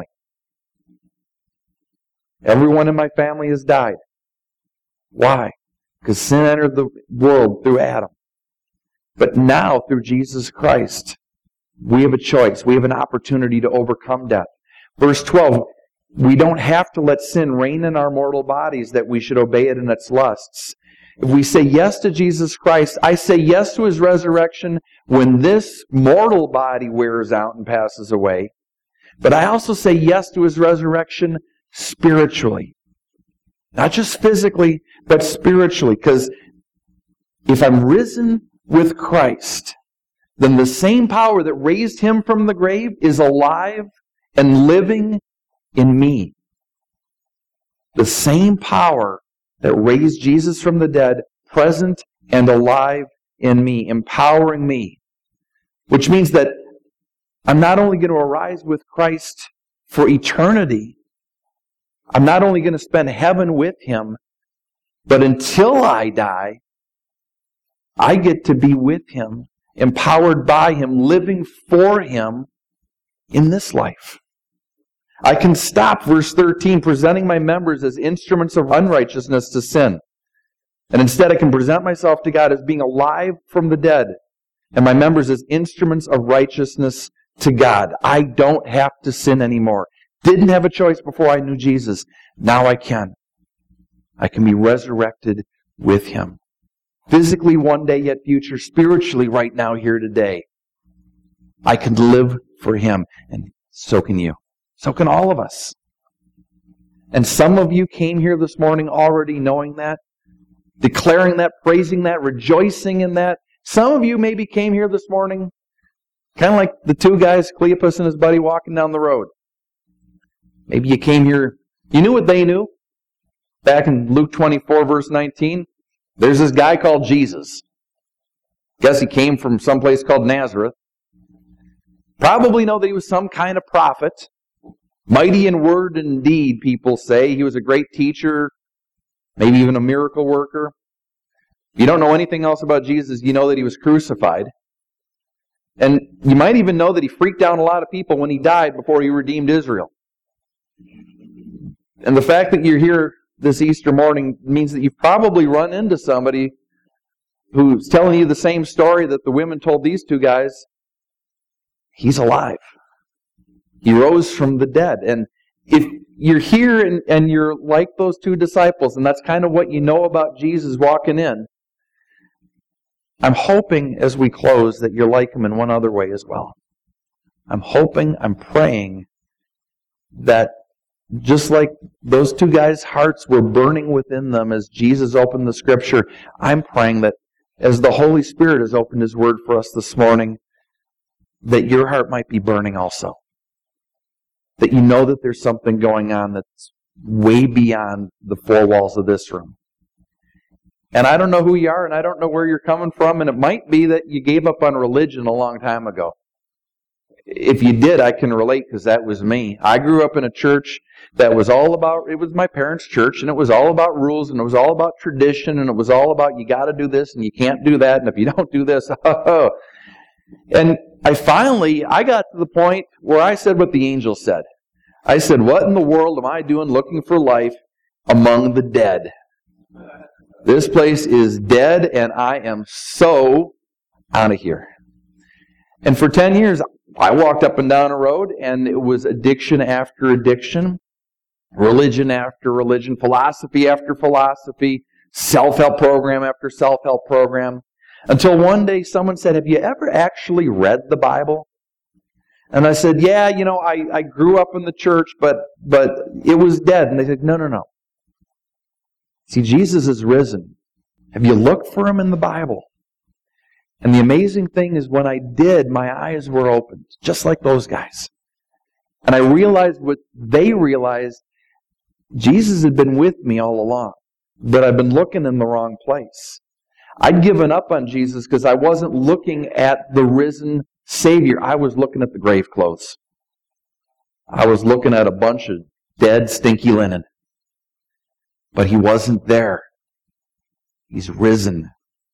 Everyone in my family has died. Why? Because sin entered the world through Adam. But now, through Jesus Christ, we have a choice. We have an opportunity to overcome death. Verse 12, we don't have to let sin reign in our mortal bodies that we should obey it in its lusts. If we say yes to Jesus Christ, I say yes to his resurrection when this mortal body wears out and passes away. But I also say yes to his resurrection spiritually. Not just physically, but spiritually. Because if I'm risen with Christ, then the same power that raised him from the grave is alive and living in me. The same power that raised Jesus from the dead, present and alive in me, empowering me. Which means that I'm not only going to arise with Christ for eternity, I'm not only going to spend heaven with him, but until I die, I get to be with him, empowered by him, living for him in this life. I can stop, verse 13, presenting my members as instruments of unrighteousness to sin. And instead I can present myself to God as being alive from the dead, and my members as instruments of righteousness to God. I don't have to sin anymore. Didn't have a choice before I knew Jesus. Now I can. I can be resurrected with him. physically one day, yet future, spiritually right now, here today. I can live for Him, and so can you. So can all of us. And some of you came here this morning already knowing that, declaring that, praising that, rejoicing in that. Some of you maybe came here this morning kind of like the two guys, Cleopas and his buddy, walking down the road. Maybe you came here, you knew what they knew. Back in Luke 24, verse 19, there's this guy called Jesus. Guess he came from some place called Nazareth. Probably know that he was some kind of prophet. Mighty in word and deed, people say. He was a great teacher, maybe even a miracle worker. If you don't know anything else about Jesus, you know that He was crucified. And you might even know that He freaked out a lot of people when He died before He redeemed Israel. And the fact that you're here this Easter morning means that you've probably run into somebody who's telling you the same story that the women told these two guys. He's alive. He rose from the dead. And if you're here and you're like those two disciples, and that's kind of what you know about Jesus walking in, I'm hoping as we close that you're like Him in one other way as well. I'm hoping, I'm praying that just like those two guys' hearts were burning within them as Jesus opened the Scripture, I'm praying that as the Holy Spirit has opened His Word for us this morning, that your heart might be burning also. That you know that there's something going on that's way beyond the four walls of this room. And I don't know who you are, and I don't know where you're coming from, and it might be that you gave up on religion a long time ago. If you did, I can relate, because that was me. I grew up in a church that was all about, it was my parents' church, and it was all about rules, and it was all about tradition, and it was all about you got to do this, and you can't do that, and if you don't do this, oh. And I got to the point where I said what the angel said. I said, what in the world am I doing looking for life among the dead? This place is dead, and I am so out of here. And for 10 years, I walked up and down a road, and it was addiction after addiction, religion after religion, philosophy after philosophy, self-help program after self-help program, until one day someone said, have you ever actually read the Bible? And I said, yeah, I grew up in the church, but it was dead. And they said, no. See, Jesus is risen. Have you looked for Him in the Bible? And the amazing thing is when I did, my eyes were opened, just like those guys. And I realized what they realized, Jesus had been with me all along, but I've been looking in the wrong place. I'd given up on Jesus because I wasn't looking at the risen Savior. I was looking at the grave clothes. I was looking at a bunch of dead, stinky linen. But He wasn't there. He's risen.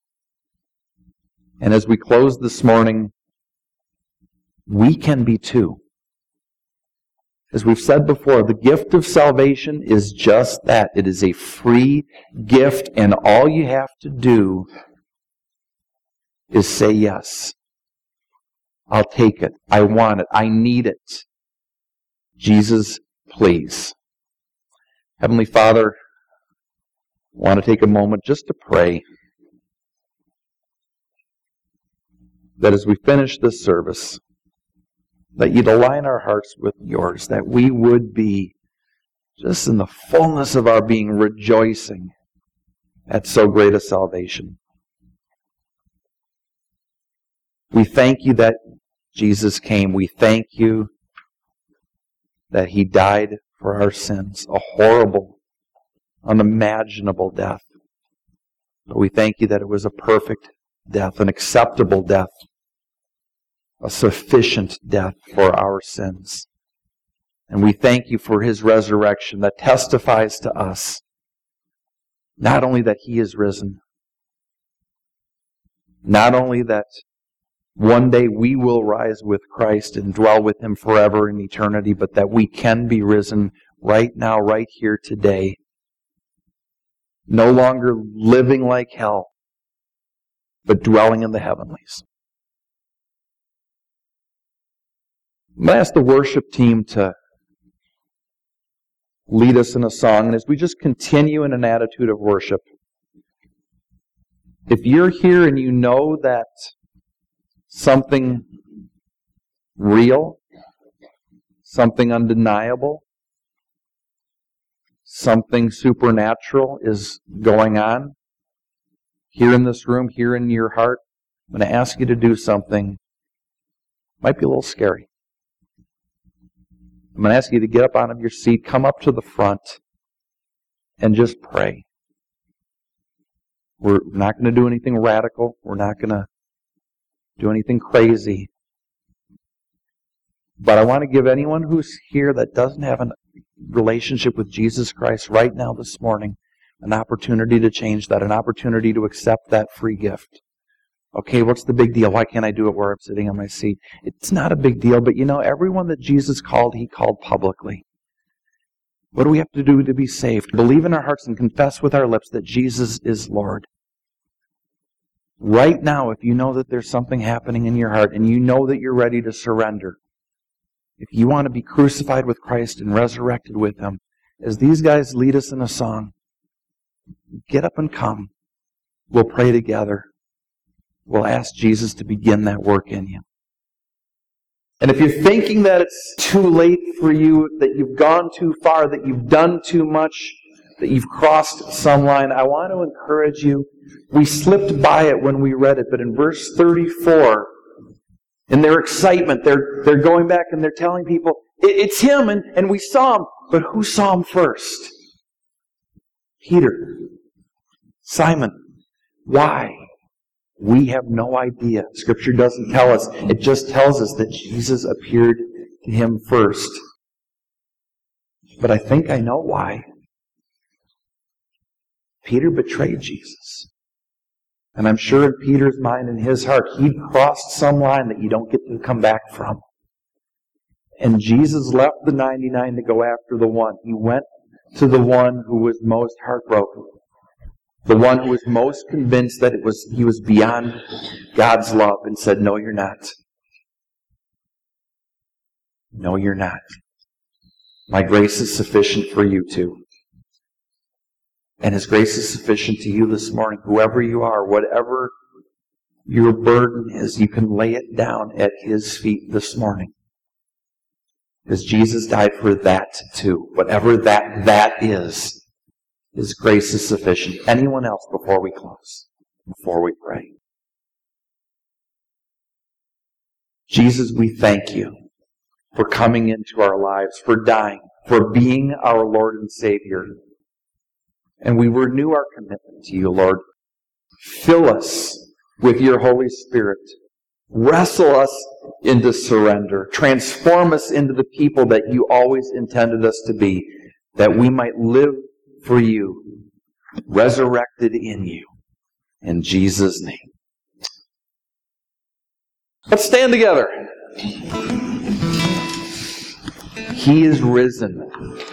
And as we close this morning, we can be too. As we've said before, the gift of salvation is just that. It is a free gift, and all you have to do is say yes. I'll take it. I want it. I need it. Jesus, please. Heavenly Father, I want to take a moment just to pray that as we finish this service, that You'd align our hearts with Yours, that we would be just in the fullness of our being rejoicing at so great a salvation. We thank You that Jesus came. We thank You that He died for our sins, a horrible, unimaginable death. But we thank You that it was a perfect death, an acceptable death, a sufficient death for our sins. And we thank You for His resurrection that testifies to us not only that He is risen, not only that one day we will rise with Christ and dwell with Him forever in eternity, but that we can be risen right now, right here today. No longer living like hell, but dwelling in the heavenlies. I'm going to ask the worship team to lead us in a song, and as we just continue in an attitude of worship, If you're here and you know that something real, something undeniable, something supernatural is going on here in this room, here in your heart, I'm going to ask you to do something. Might be a little scary. I'm going to ask you to get up out of your seat, come up to the front, and just pray. We're not going to do anything radical. We're not going to do anything crazy. But I want to give anyone who's here that doesn't have a relationship with Jesus Christ right now this morning an opportunity to change that, an opportunity to accept that free gift. Okay, what's the big deal? Why can't I do it where I'm sitting on my seat? It's not a big deal, but you know, everyone that Jesus called, He called publicly. What do we have to do to be saved? Believe in our hearts and confess with our lips that Jesus is Lord. Right now, if you know that there's something happening in your heart and you know that you're ready to surrender, if you want to be crucified with Christ and resurrected with Him, as these guys lead us in a song, get up and come. We'll pray together. We'll ask Jesus to begin that work in you. And if you're thinking that it's too late for you, that you've gone too far, that you've done too much, that you've crossed some line, I want to encourage you. We slipped by it when we read it, but in verse 34, in their excitement, they're going back and they're telling people, it's Him, and we saw Him. But who saw Him first? Peter. Simon. Why? We have no idea. Scripture doesn't tell us. It just tells us that Jesus appeared to him first. But I think I know why. Peter betrayed Jesus. And I'm sure in Peter's mind and his heart, he'd crossed some line that you don't get to come back from. And Jesus left the 99 to go after the one. He went to the one who was most heartbroken. The one who was most convinced that he was beyond God's love, and said, no, you're not. No, you're not. My grace is sufficient for you too. And His grace is sufficient to you this morning. Whoever you are, whatever your burden is, you can lay it down at His feet this morning. Because Jesus died for that too. Whatever that is, His grace is sufficient. Anyone else before we close? Before we pray? Jesus, we thank You for coming into our lives, for dying, for being our Lord and Savior. And we renew our commitment to You, Lord. Fill us with Your Holy Spirit. Wrestle us into surrender. Transform us into the people that You always intended us to be, that we might live for You, resurrected in You. In Jesus' name. Let's stand together. He is risen.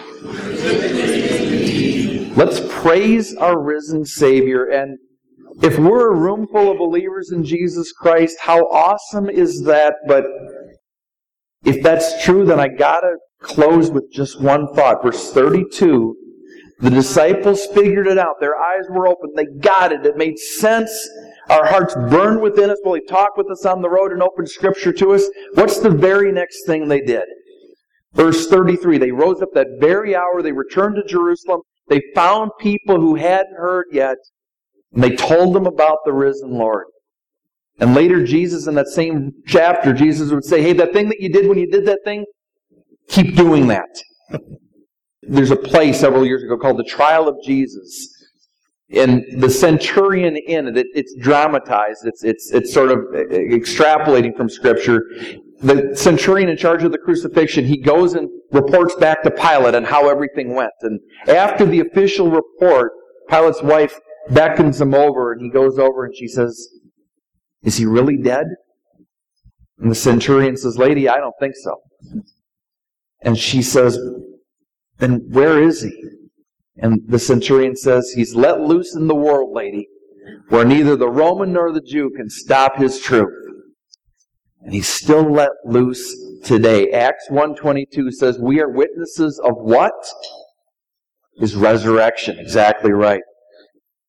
Let's praise our risen Savior. And if we're a room full of believers in Jesus Christ, how awesome is that? But if that's true, then I gotta close with just one thought. Verse 32, the disciples figured it out. Their eyes were open. They got it. It made sense. Our hearts burned within us while He talked with us on the road and opened Scripture to us. What's the very next thing they did? Verse 33, they rose up that very hour. They returned to Jerusalem. They found people who hadn't heard yet, and they told them about the risen Lord. And later, Jesus, in that same chapter, Jesus would say, hey, that thing that you did when you did that thing, keep doing that. There's a play several years ago called The Trial of Jesus. And the Centurion in it, it's dramatized. It's sort of extrapolating from Scripture. The centurion in charge of the crucifixion, he goes and reports back to Pilate on how everything went. And after the official report, Pilate's wife beckons him over, and he goes over and she says, is he really dead? And the centurion says, lady, I don't think so. And she says, then where is he? And the centurion says, he's let loose in the world, lady, where neither the Roman nor the Jew can stop his truth. And he's still let loose today. Acts 1:22 says, we are witnesses of what? His resurrection. Exactly right.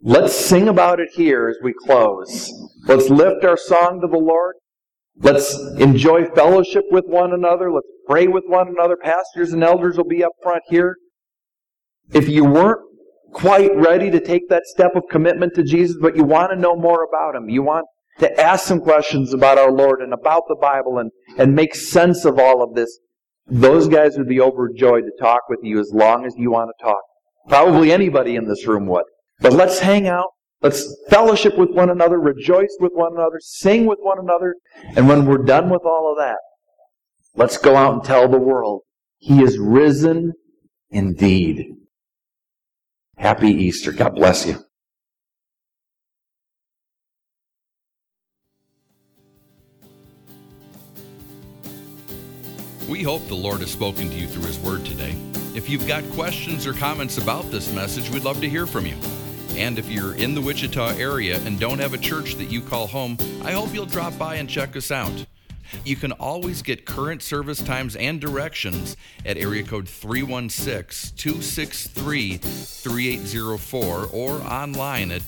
Let's sing about it here as we close. Let's lift our song to the Lord. Let's enjoy fellowship with one another. Let's pray with one another. Pastors and elders will be up front here. If you weren't quite ready to take that step of commitment to Jesus, but you want to know more about Him, you want to ask some questions about our Lord and about the Bible and make sense of all of this, those guys would be overjoyed to talk with you as long as you want to talk. Probably anybody in this room would. But let's hang out. Let's fellowship with one another, rejoice with one another, sing with one another. And when we're done with all of that, let's go out and tell the world, He is risen indeed. Happy Easter. God bless you. We hope the Lord has spoken to you through His Word today. If you've got questions or comments about this message, we'd love to hear from you. And if you're in the Wichita area and don't have a church that you call home, I hope you'll drop by and check us out. You can always get current service times and directions at area code 316-263-3804 or online at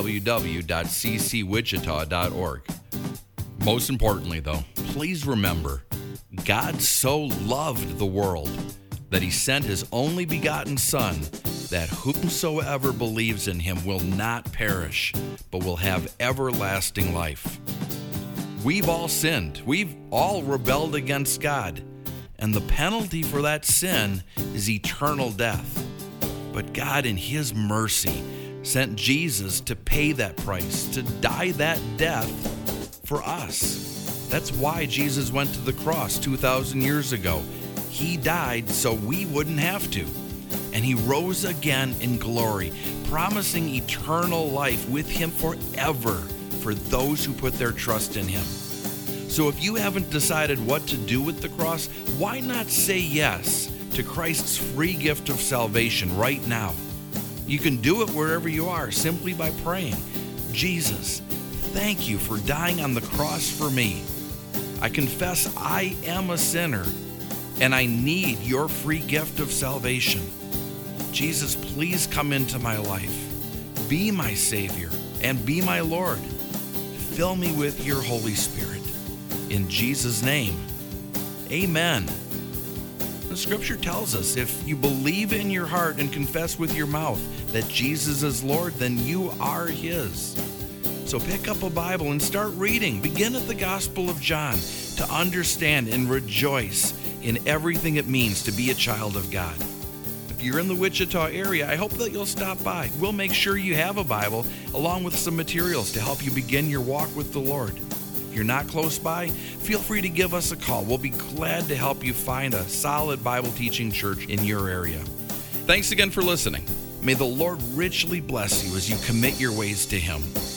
www.ccwichita.org. Most importantly, though, please remember, God so loved the world that He sent His only begotten Son, that whomsoever believes in Him will not perish, but will have everlasting life. We've all sinned. We've all rebelled against God. And the penalty for that sin is eternal death. But God, in His mercy, sent Jesus to pay that price, to die that death for us. That's why Jesus went to the cross 2,000 years ago. He died so we wouldn't have to. And He rose again in glory, promising eternal life with Him forever for those who put their trust in Him. So if you haven't decided what to do with the cross, why not say yes to Christ's free gift of salvation right now? You can do it wherever you are simply by praying, Jesus, thank you for dying on the cross for me. I confess I am a sinner and I need your free gift of salvation. Jesus, please come into my life. Be my Savior and be my Lord. Fill me with your Holy Spirit. In Jesus' name, amen. The Scripture tells us if you believe in your heart and confess with your mouth that Jesus is Lord, then you are His. So pick up a Bible and start reading. Begin at the Gospel of John to understand and rejoice in everything it means to be a child of God. If you're in the Wichita area, I hope that you'll stop by. We'll make sure you have a Bible along with some materials to help you begin your walk with the Lord. If you're not close by, feel free to give us a call. We'll be glad to help you find a solid Bible teaching church in your area. Thanks again for listening. May the Lord richly bless you as you commit your ways to Him.